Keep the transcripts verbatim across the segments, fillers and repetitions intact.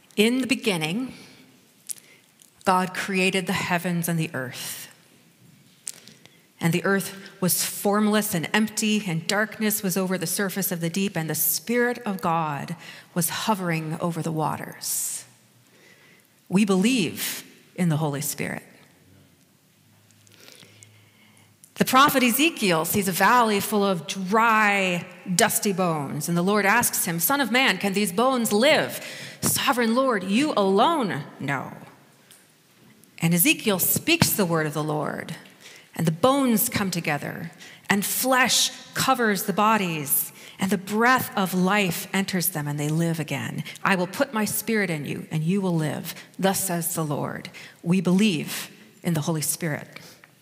In the beginning, God created the heavens and the earth. And the earth was formless and empty, and darkness was over the surface of the deep, and the Spirit of God was hovering over the waters. We believe in the Holy Spirit. The prophet Ezekiel sees a valley full of dry, dusty bones, and the Lord asks him, "Son of man, can these bones live?" "Sovereign Lord, you alone know." And Ezekiel speaks the word of the Lord, and the bones come together, and flesh covers the bodies, and the breath of life enters them, and they live again. "I will put my spirit in you, and you will live. Thus says the Lord." We believe in the Holy Spirit.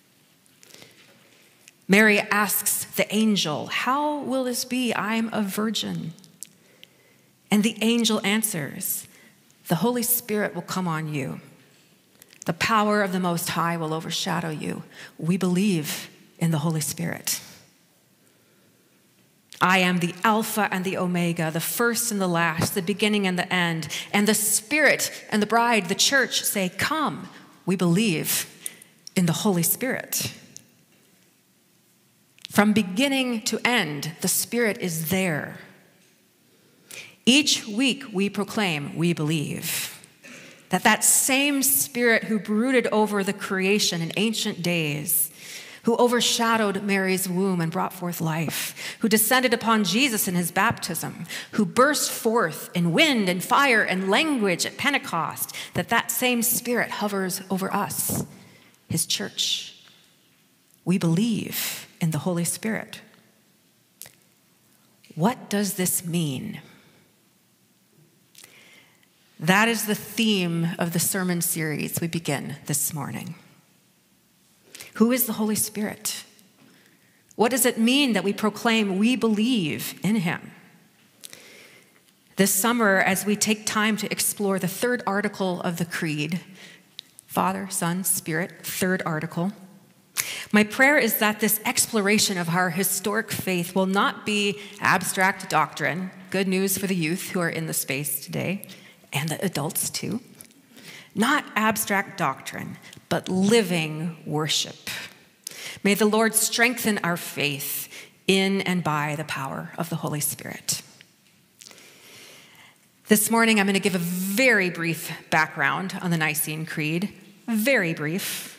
Mary asks the angel, "How will this be? I'm a virgin." And the angel answers, "The Holy Spirit will come on you. The power of the Most High will overshadow you." We believe in the Holy Spirit. "I am the Alpha and the Omega, the first and the last, the beginning and the end." And the Spirit and the bride, the church, say, "Come." We believe in the Holy Spirit. From beginning to end, the Spirit is there. Each week we proclaim, we believe, that that same Spirit who brooded over the creation in ancient days, who overshadowed Mary's womb and brought forth life, who descended upon Jesus in his baptism, who burst forth in wind and fire and language at Pentecost, that that same Spirit hovers over us, his church. We believe in the Holy Spirit. What does this mean? That is the theme of the sermon series we begin this morning. Who is the Holy Spirit? What does it mean that we proclaim we believe in him? This summer, as we take time to explore the third article of the Creed, Father, Son, Spirit, third article, my prayer is that this exploration of our historic faith will not be abstract doctrine, good news for the youth who are in the space today, and the adults too. Not abstract doctrine, but living worship. May the Lord strengthen our faith in and by the power of the Holy Spirit. This morning, I'm going to give a very brief background on the Nicene Creed, very brief.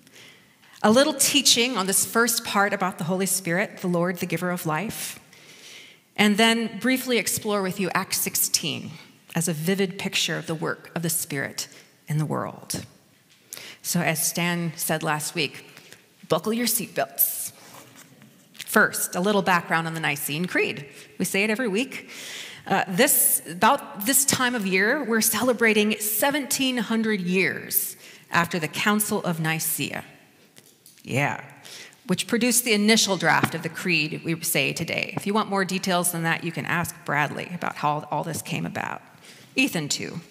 A little teaching on this first part about the Holy Spirit, the Lord, the giver of life, and then briefly explore with you Acts sixteen as a vivid picture of the work of the Spirit in the world. So as Stan said last week, buckle your seatbelts. First, a little background on the Nicene Creed. We say it every week. Uh, this, about this time of year, we're celebrating seventeen hundred years after the Council of Nicaea. Yeah, which produced the initial draft of the creed we say today. If you want more details than that, you can ask Bradley about how all this came about. Ethan, too.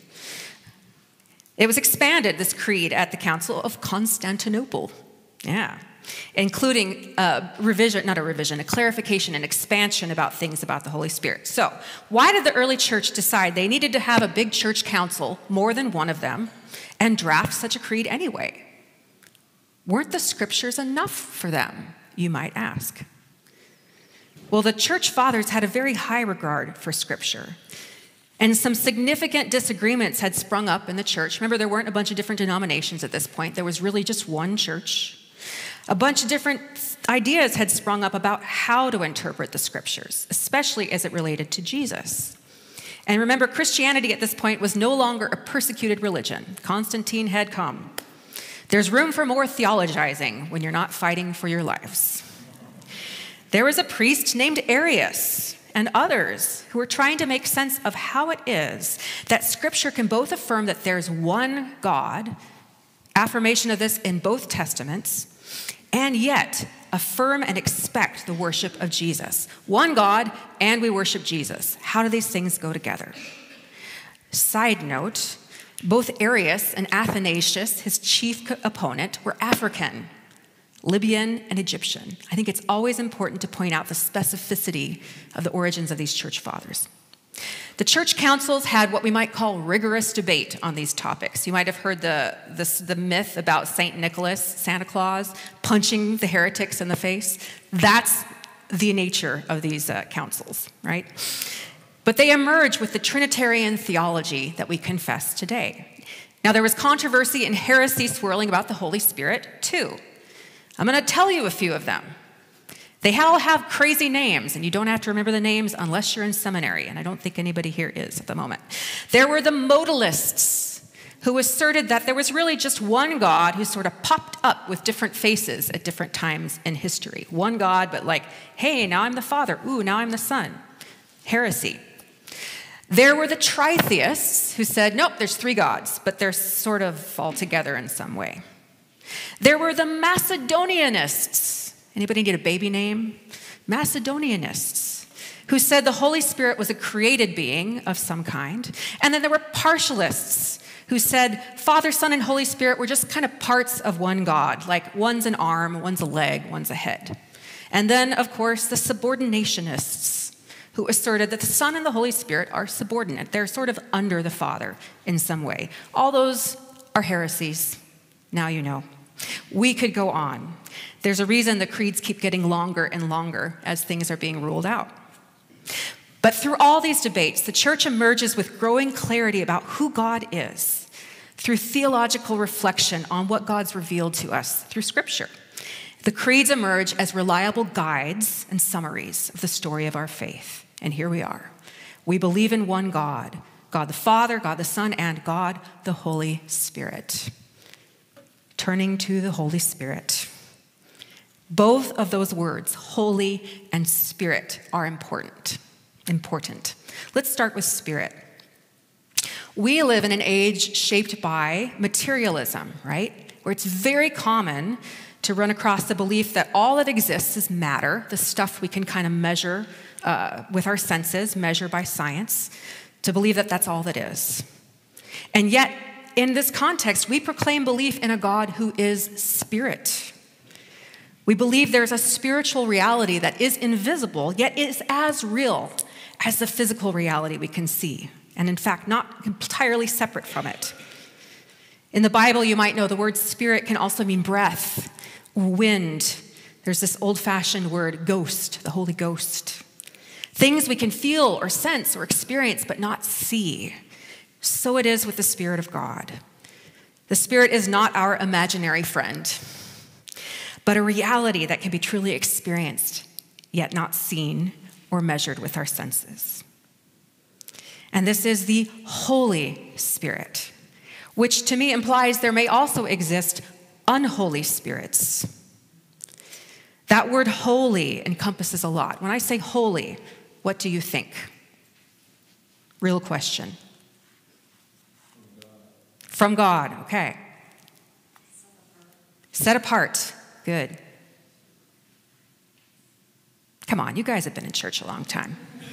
It was expanded, this creed, at the Council of Constantinople. Yeah, including a revision, not a revision, a clarification and expansion about things about the Holy Spirit. So, why did the early church decide they needed to have a big church council, more than one of them, and draft such a creed anyway? Weren't the scriptures enough for them, you might ask? Well, the church fathers had a very high regard for scripture, and some significant disagreements had sprung up in the church. Remember, there weren't a bunch of different denominations at this point. There was really just one church. A bunch of different ideas had sprung up about how to interpret the scriptures, especially as it related to Jesus. And remember, Christianity at this point was no longer a persecuted religion. Constantine had come. There's room for more theologizing when you're not fighting for your lives. There was a priest named Arius and others who were trying to make sense of how it is that Scripture can both affirm that there's one God, affirmation of this in both Testaments, and yet affirm and expect the worship of Jesus. One God, and we worship Jesus. How do these things go together? Side note, both Arius and Athanasius, his chief opponent, were African, Libyan, and Egyptian. I think it's always important to point out the specificity of the origins of these church fathers. The church councils had what we might call rigorous debate on these topics. You might have heard the, the, the myth about Saint Nicholas, Santa Claus, punching the heretics in the face. That's the nature of these uh, councils, right? But they emerge with the Trinitarian theology that we confess today. Now, there was controversy and heresy swirling about the Holy Spirit, too. I'm going to tell you a few of them. They all have crazy names, and you don't have to remember the names unless you're in seminary, and I don't think anybody here is at the moment. There were the modalists, who asserted that there was really just one God who sort of popped up with different faces at different times in history. One God, but like, hey, now I'm the Father. Ooh, now I'm the Son. Heresy. There were the tritheists, who said, nope, there's three gods, but they're sort of all together in some way. There were the Macedonianists. Anybody get a baby name? Macedonianists, who said the Holy Spirit was a created being of some kind. And then there were partialists, who said Father, Son, and Holy Spirit were just kind of parts of one God, like one's an arm, one's a leg, one's a head. And then, of course, the subordinationists, who asserted that the Son and the Holy Spirit are subordinate. They're sort of under the Father in some way. All those are heresies. Now you know. We could go on. There's a reason the creeds keep getting longer and longer as things are being ruled out. But through all these debates, the church emerges with growing clarity about who God is through theological reflection on what God's revealed to us through Scripture. The creeds emerge as reliable guides and summaries of the story of our faith. And here we are. We believe in one God, God the Father, God the Son, and God the Holy Spirit. Turning to the Holy Spirit. Both of those words, holy and spirit, are important. Important. Let's start with spirit. We live in an age shaped by materialism, right? Where it's very common to run across the belief that all that exists is matter, the stuff we can kind of measure uh, with our senses, measure by science, to believe that that's all that is. And yet, in this context, we proclaim belief in a God who is spirit. We believe there's a spiritual reality that is invisible, yet is as real as the physical reality we can see, and in fact, not entirely separate from it. In the Bible, you might know the word spirit can also mean breath or wind. There's this old-fashioned word, ghost, the Holy Ghost. Things we can feel or sense or experience but not see. So it is with the Spirit of God. The Spirit is not our imaginary friend, but a reality that can be truly experienced, yet not seen or measured with our senses. And this is the Holy Spirit, which to me implies there may also exist unholy spirits. That word holy encompasses a lot. When I say holy, what do you think? Real question. From God, okay. Set apart, good. Come on, you guys have been in church a long time.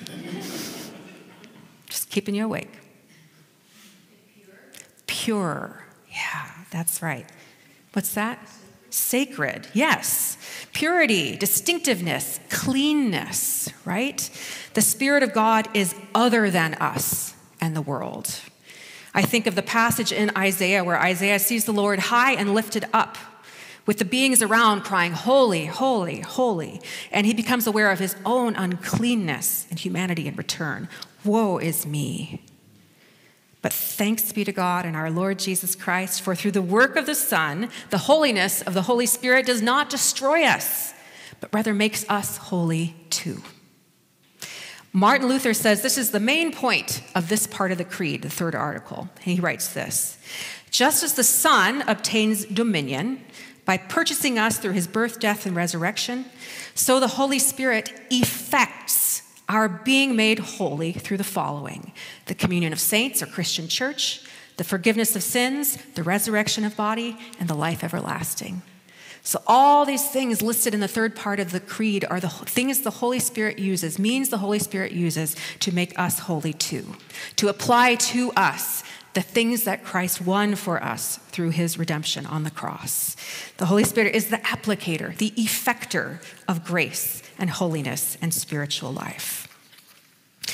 Just keeping you awake. Pure. Pure, yeah, that's right. What's that? Sacred, yes. Purity, distinctiveness, cleanness, right? The Spirit of God is other than us and the world. I think of the passage in Isaiah where Isaiah sees the Lord high and lifted up with the beings around crying, holy, holy, holy. And he becomes aware of his own uncleanness and humanity in return. Woe is me. But thanks be to God and our Lord Jesus Christ, for through the work of the Son, the holiness of the Holy Spirit does not destroy us, but rather makes us holy too. Martin Luther says this is the main point of this part of the creed, the third article. He writes this: just as the Son obtains dominion by purchasing us through his birth, death, and resurrection, so the Holy Spirit effects our being made holy through the following: the communion of saints or Christian church, the forgiveness of sins, the resurrection of body, and the life everlasting. So all these things listed in the third part of the creed are the things the Holy Spirit uses, means the Holy Spirit uses to make us holy too, to apply to us the things that Christ won for us through his redemption on the cross. The Holy Spirit is the applicator, the effector of grace and holiness and spiritual life.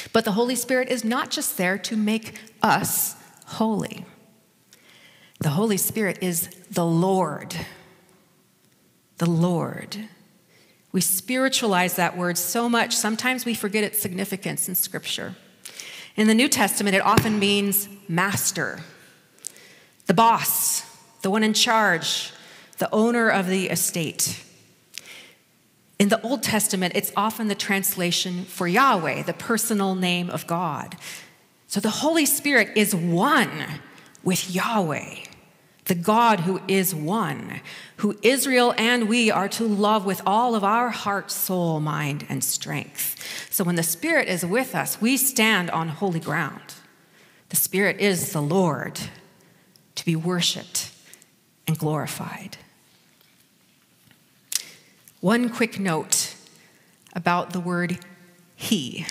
But the Holy Spirit is not just there to make us holy. The Holy Spirit is the Lord. The Lord. We spiritualize that word so much, sometimes we forget its significance in Scripture. In the New Testament, it often means master, the boss, the one in charge, the owner of the estate. In the Old Testament, it's often the translation for Yahweh, the personal name of God. So the Holy Spirit is one with Yahweh, the God who is one, who Israel and we are to love with all of our heart, soul, mind, and strength. So when the Spirit is with us, we stand on holy ground. The Spirit is the Lord, to be worshiped and glorified. One quick note about the word he.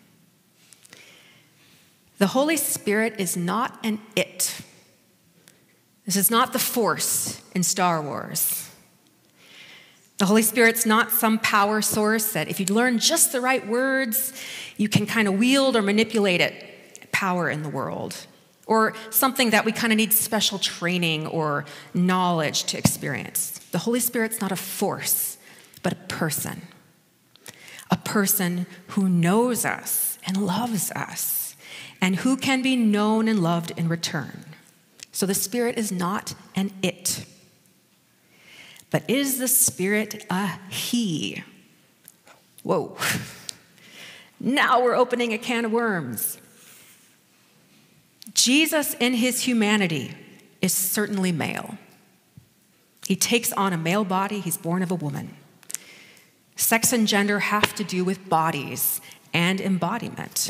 The Holy Spirit is not an it. This is not the Force in Star Wars. The Holy Spirit's not some power source that if you learn just the right words, you can kind of wield or manipulate it, power in the world. Or something that we kind of need special training or knowledge to experience. The Holy Spirit's not a force, but a person. A person who knows us and loves us, and who can be known and loved in return. So the Spirit is not an it. But is the Spirit a he? Whoa. Now we're opening a can of worms. Jesus in his humanity is certainly male. He takes on a male body, he's born of a woman. Sex and gender have to do with bodies and embodiment.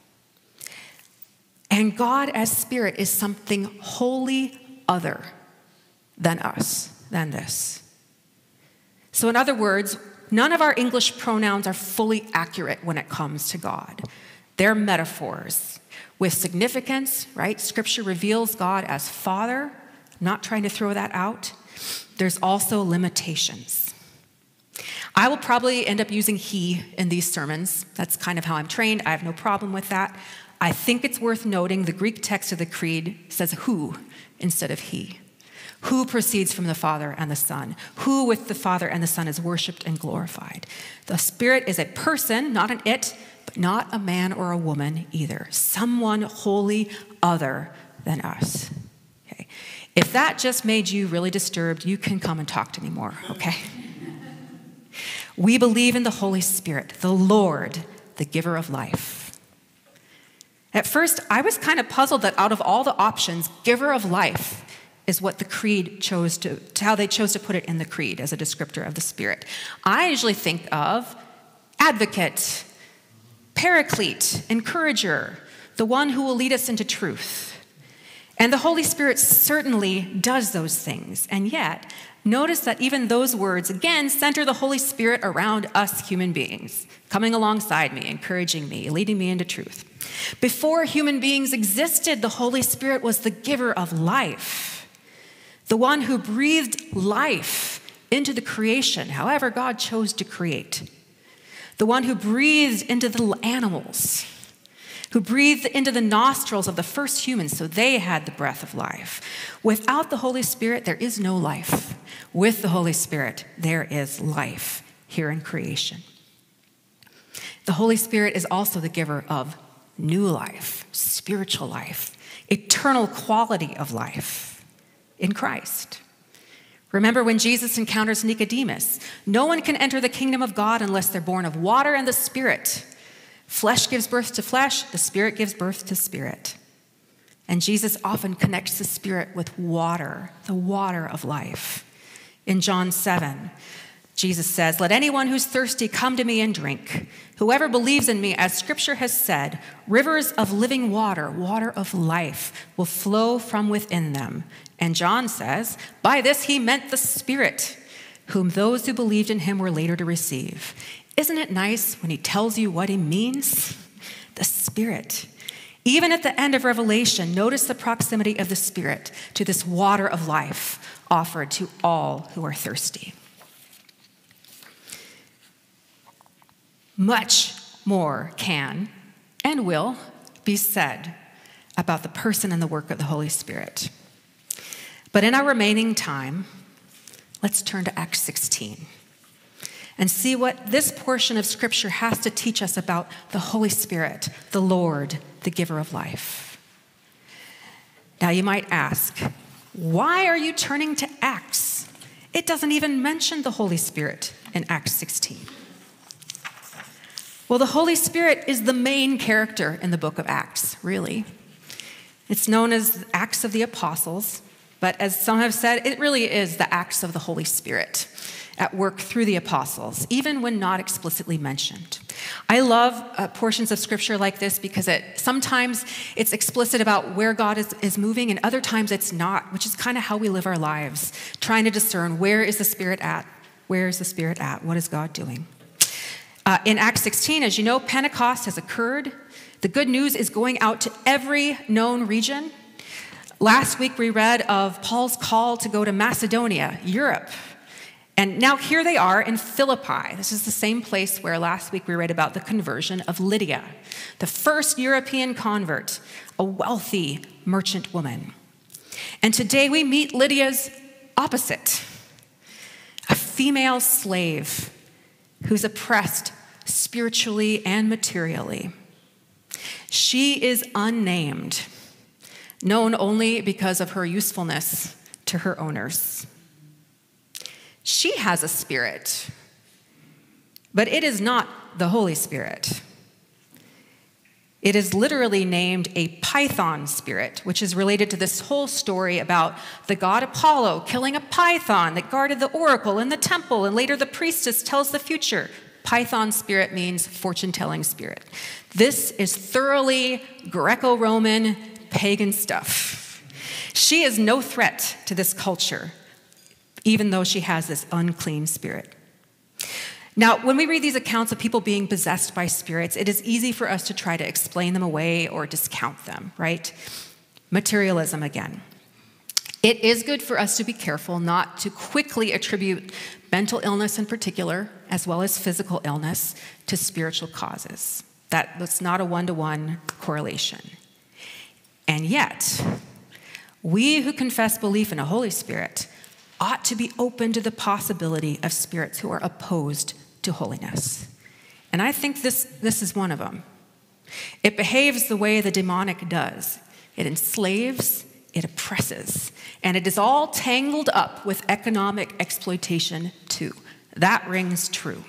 And God as Spirit is something wholly other than us, than this. So in other words, none of our English pronouns are fully accurate when it comes to God. They're metaphors with significance, right? Scripture reveals God as Father. I'm not trying to throw that out. There's also limitations. I will probably end up using he in these sermons. That's kind of how I'm trained. I have no problem with that. I think it's worth noting the Greek text of the Creed says who instead of he. Who proceeds from the Father and the Son. Who with the Father and the Son is worshiped and glorified. The Spirit is a person, not an it, but not a man or a woman either. Someone wholly other than us. Okay. If that just made you really disturbed, you can come and talk to me more, okay? We believe in the Holy Spirit, the Lord, the giver of life. At first, I was kind of puzzled that out of all the options, giver of life is what the Creed chose to, to how they chose to put it in the Creed as a descriptor of the Spirit. I usually think of advocate, paraclete, encourager, the one who will lead us into truth. And the Holy Spirit certainly does those things. And yet, notice that even those words, again, center the Holy Spirit around us human beings, coming alongside me, encouraging me, leading me into truth. Before human beings existed, the Holy Spirit was the giver of life, the one who breathed life into the creation, however God chose to create, the one who breathed into the animals, who breathed into the nostrils of the first humans so they had the breath of life. Without the Holy Spirit, there is no life. With the Holy Spirit, there is life here in creation. The Holy Spirit is also the giver of new life, spiritual life, eternal quality of life in Christ. Remember when Jesus encounters Nicodemus, no one can enter the kingdom of God unless they're born of water and the Spirit. Flesh gives birth to flesh, the Spirit gives birth to spirit. And Jesus often connects the Spirit with water, the water of life. In John seven, Jesus says, "Let anyone who's thirsty come to me and drink. Whoever believes in me, as Scripture has said, rivers of living water, water of life, will flow from within them." And John says, by this he meant the Spirit, whom those who believed in him were later to receive. Isn't it nice when he tells you what he means? The Spirit. Even at the end of Revelation, notice the proximity of the Spirit to this water of life offered to all who are thirsty. Much more can and will be said about the person and the work of the Holy Spirit. But in our remaining time, let's turn to Acts sixteen and see what this portion of Scripture has to teach us about the Holy Spirit, the Lord, the giver of life. Now you might ask, why are you turning to Acts? It doesn't even mention the Holy Spirit in Acts sixteen. Well, the Holy Spirit is the main character in the book of Acts, really. It's known as Acts of the Apostles, but as some have said, it really is the Acts of the Holy Spirit at work through the apostles, even when not explicitly mentioned. I love uh, portions of Scripture like this because it sometimes it's explicit about where God is, is moving, and other times it's not, which is kind of how we live our lives, trying to discern where is the Spirit at? Where is the Spirit at? What is God doing? Uh, in Acts sixteen, as you know, Pentecost has occurred. The good news is going out to every known region. Last week we read of Paul's call to go to Macedonia, Europe. And now here they are in Philippi. This is the same place where last week we read about the conversion of Lydia, the first European convert, a wealthy merchant woman. And today we meet Lydia's opposite, a female slave who's oppressed spiritually and materially. She is unnamed, known only because of her usefulness to her owners. She has a spirit, but it is not the Holy Spirit. It is literally named a python spirit, which is related to this whole story about the god Apollo killing a python that guarded the oracle in the temple, and later the priestess tells the future. Python spirit means fortune-telling spirit. This is thoroughly Greco-Roman pagan stuff. She is no threat to this culture, even though she has this unclean spirit. Now, when we read these accounts of people being possessed by spirits, it is easy for us to try to explain them away or discount them, right? Materialism again. It is good for us to be careful not to quickly attribute mental illness in particular, as well as physical illness, to spiritual causes. That, that's not a one-to-one correlation. And yet, we who confess belief in a Holy Spirit ought to be open to the possibility of spirits who are opposed to holiness. And I think this, this is one of them. It behaves the way the demonic does. It enslaves, it oppresses, and it is all tangled up with economic exploitation too. That rings true.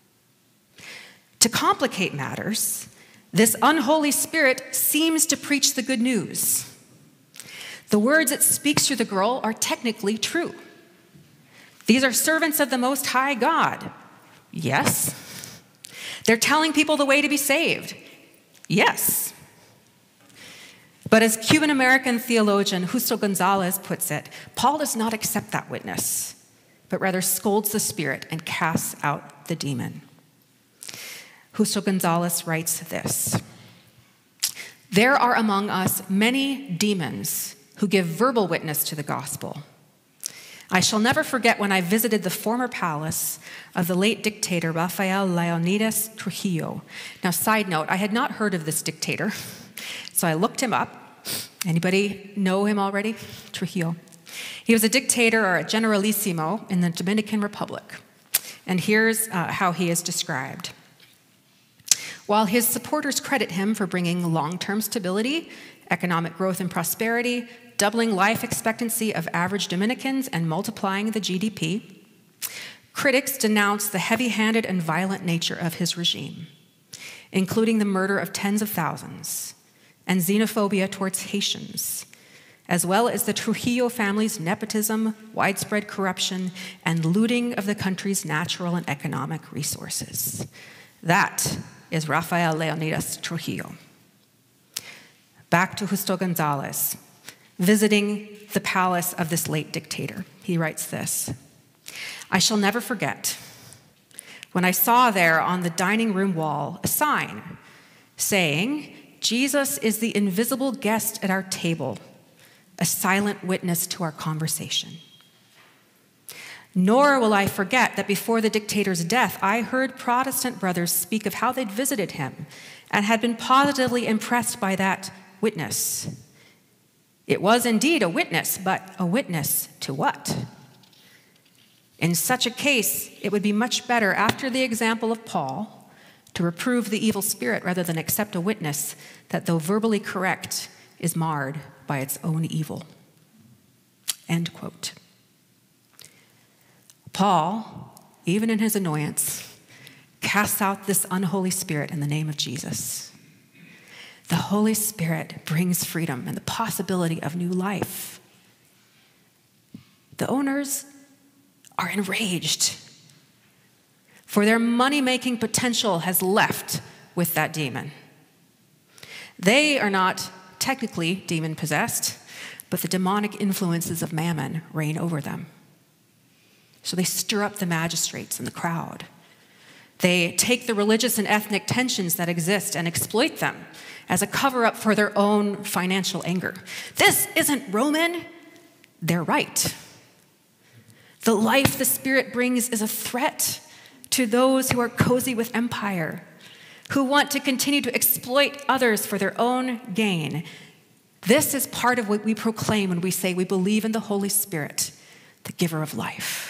To complicate matters, this unholy spirit seems to preach the good news. The words it speaks through the girl are technically true. These are servants of the Most High God. Yes. They're telling people the way to be saved. Yes. But as Cuban-American theologian Justo Gonzalez puts it, Paul does not accept that witness, but rather scolds the spirit and casts out the demon. Justo Gonzalez writes this: "There are among us many demons who give verbal witness to the gospel. I shall never forget when I visited the former palace of the late dictator Rafael Leonidas Trujillo." Now, side note, I had not heard of this dictator, so I looked him up. Anybody know him already? Trujillo. He was a dictator or a generalissimo in the Dominican Republic. And here's uh, how he is described. While his supporters credit him for bringing long-term stability, economic growth and prosperity, doubling life expectancy of average Dominicans and multiplying the G D P, critics denounce the heavy-handed and violent nature of his regime, including the murder of tens of thousands and xenophobia towards Haitians, as well as the Trujillo family's nepotism, widespread corruption, and looting of the country's natural and economic resources. That is Rafael Leonidas Trujillo. Back to Justo Gonzalez, visiting the palace of this late dictator. He writes this: "I shall never forget when I saw there on the dining room wall a sign saying, 'Jesus is the invisible guest at our table, a silent witness to our conversation.' Nor will I forget that before the dictator's death, I heard Protestant brothers speak of how they'd visited him and had been positively impressed by that witness. It was indeed a witness, but a witness to what? In such a case, it would be much better, after the example of Paul, to reprove the evil spirit rather than accept a witness that, though verbally correct, is marred by its own evil. End quote. Paul, even in his annoyance, casts out this unholy spirit in the name of Jesus. The Holy Spirit brings freedom and the possibility of new life. The owners are enraged, for their money-making potential has left with that demon. They are not technically demon-possessed, but the demonic influences of mammon reign over them. So they stir up the magistrates and the crowd. They take the religious and ethnic tensions that exist and exploit them as a cover-up for their own financial anger. This isn't Roman. They're right. The life the Spirit brings is a threat to those who are cozy with empire, who want to continue to exploit others for their own gain. This is part of what we proclaim when we say we believe in the Holy Spirit, the giver of life.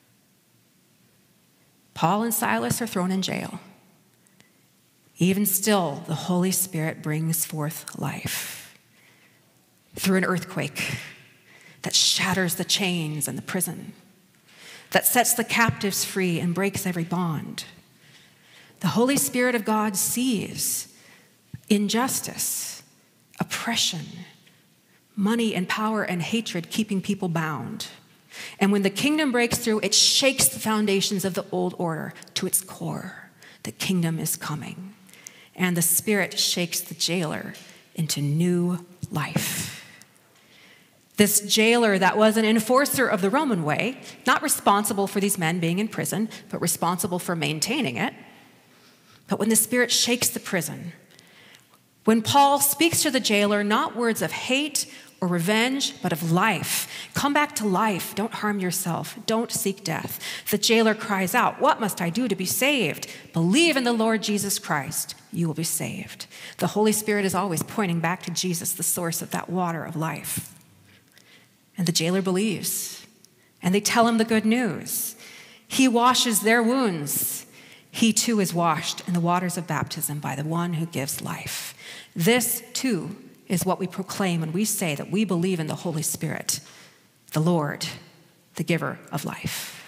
Paul and Silas are thrown in jail. Even still, the Holy Spirit brings forth life through an earthquake that shatters the chains and the prison, that sets the captives free and breaks every bond. The Holy Spirit of God sees injustice, oppression, money and power and hatred keeping people bound. And when the kingdom breaks through, it shakes the foundations of the old order to its core. The kingdom is coming. And the Spirit shakes the jailer into new life. This jailer that was an enforcer of the Roman way, not responsible for these men being in prison, but responsible for maintaining it. But when the Spirit shakes the prison, when Paul speaks to the jailer, not words of hate or revenge, but of life. Come back to life. Don't harm yourself. Don't seek death. The jailer cries out, "What must I do to be saved?" Believe in the Lord Jesus Christ. You will be saved. The Holy Spirit is always pointing back to Jesus, the source of that water of life. And the jailer believes. And they tell him the good news. He washes their wounds. He too is washed in the waters of baptism by the one who gives life. This too is what we proclaim when we say that we believe in the Holy Spirit, the Lord, the giver of life.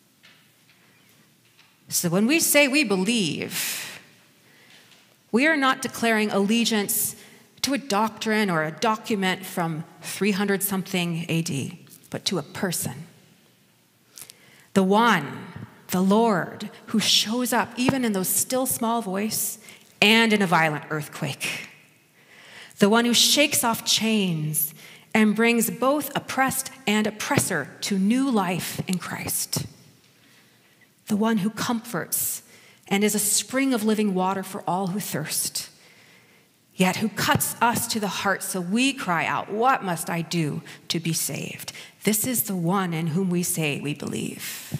So when we say we believe, we are not declaring allegiance to a doctrine or a document from three hundred something A D, but to a person. The one, the Lord, who shows up even in those still small voice and in a violent earthquake. The one who shakes off chains and brings both oppressed and oppressor to new life in Christ. The one who comforts and is a spring of living water for all who thirst, yet who cuts us to the heart so we cry out, "What must I do to be saved?" This is the one in whom we say we believe.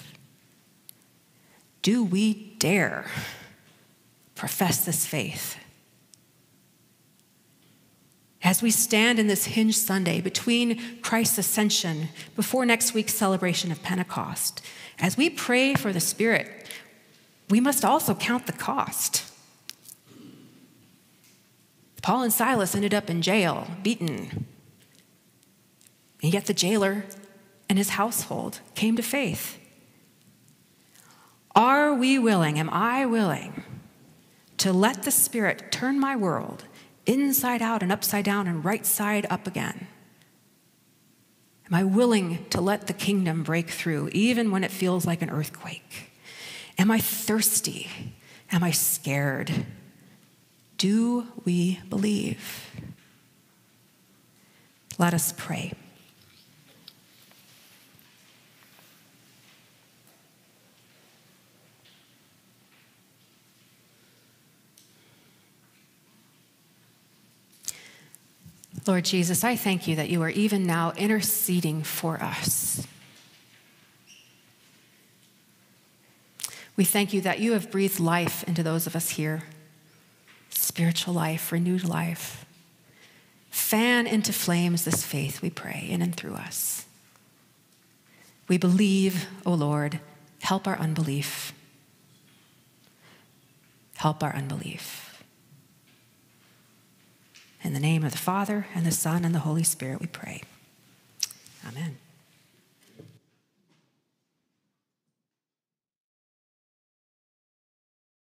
Do we dare profess this faith? As we stand in this Hinge Sunday between Christ's ascension, before next week's celebration of Pentecost, as we pray for the Spirit, we must also count the cost. Paul and Silas ended up in jail, beaten. And yet the jailer and his household came to faith. Are we willing, am I willing, to let the Spirit turn my world inside out and upside down and right side up again? Am I willing to let the kingdom break through even when it feels like an earthquake? Am I thirsty? Am I scared? Do we believe? Let us pray. Lord Jesus, I thank you that you are even now interceding for us. We thank you that you have breathed life into those of us here. spiritual life, renewed life. Fan into flames this faith, we pray, in and through us. We believe, O Lord, help our unbelief. Help our unbelief. In the name of the Father, and the Son, and the Holy Spirit, we pray. Amen.